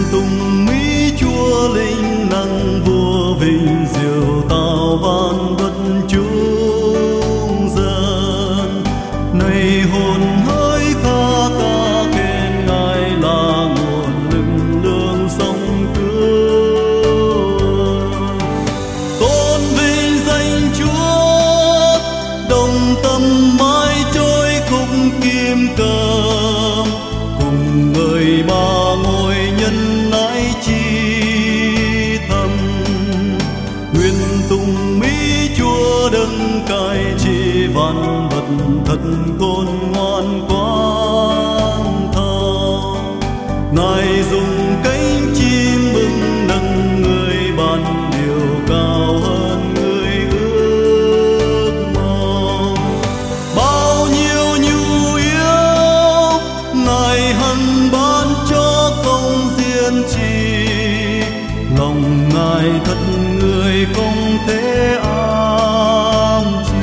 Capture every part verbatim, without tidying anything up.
tùng mỹ chúa linh năng vua vinh diệu tạo vạn vật chúng dân. Này hồn hỡi ca ca khen ngài là nguồn lực lượng sống cứu. Tôn vinh danh Chúa, đồng tâm mãi trôi khúc kim cơm, cùng người ba ngôi nhân ái chi thầm. Nguyện tùng mỹ Chúa đấng cai trị vạn vật thật khôn ngoan quang thao. Ngài dùng cánh chim bừng nâng người ban điều cao hơn người ước mong. Bao nhiêu nhu yếu Ngài hằng ban cho công diên trì, lòng Ngài thật người không thể ám chi.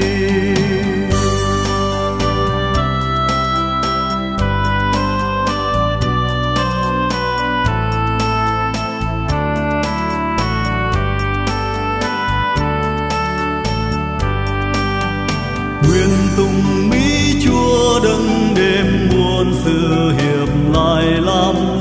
Nguyện tùng mỹ Chúa đấng đêm muôn sự hiệp lại làm